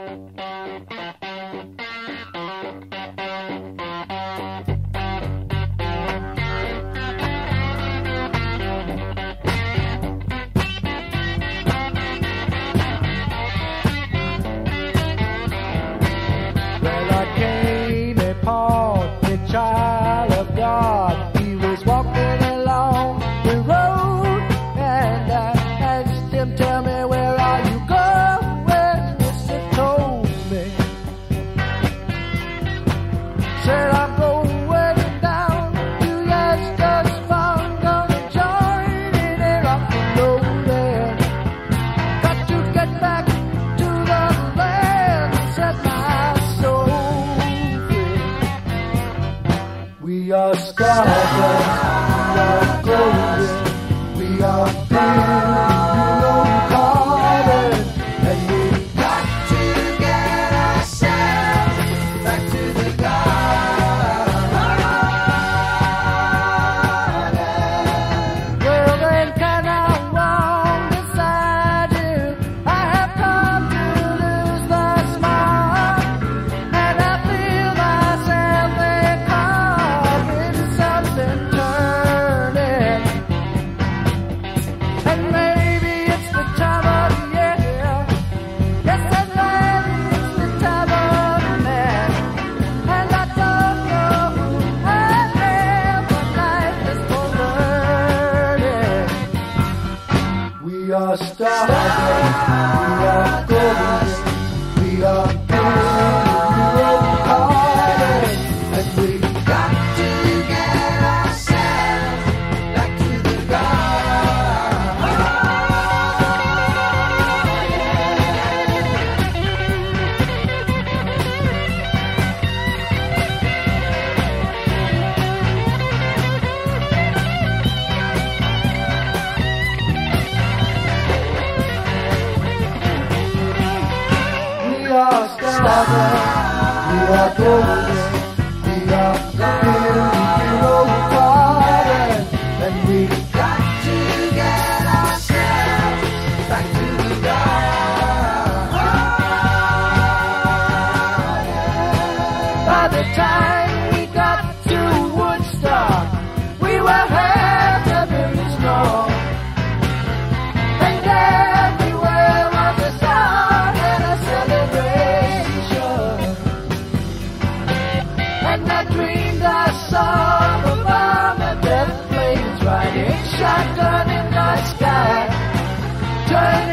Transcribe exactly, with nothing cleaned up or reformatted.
Child of God, he was walking along the road, and I asked him, tell me, where are you going? Yes, he told me. Said, I'm going down to Lester's farm, gonna join in a rock and roll there. Got to get back to the land, set my soul. We are stardust, we are golden, we are blue-colored, and we got to get ourselves back to the garden. Well then, can I walk beside you? I have come to lose the smile, and I feel myself there. And maybe it's the time of year. Yes, and maybe it's the time of man. And I don't know who I am, but life is for learning. We are stardust, we are golden, we are blue-colored, and we got to get ourselves back to the We are stardust, we are golden, we are blue-colored, and we got to get ourselves back to the garden. By the time we got to Woodstock, we were half a million strong, and everywhere was a song and a celebration. And I dreamed I saw the bomb and death flames riding shotgun in the sky, turning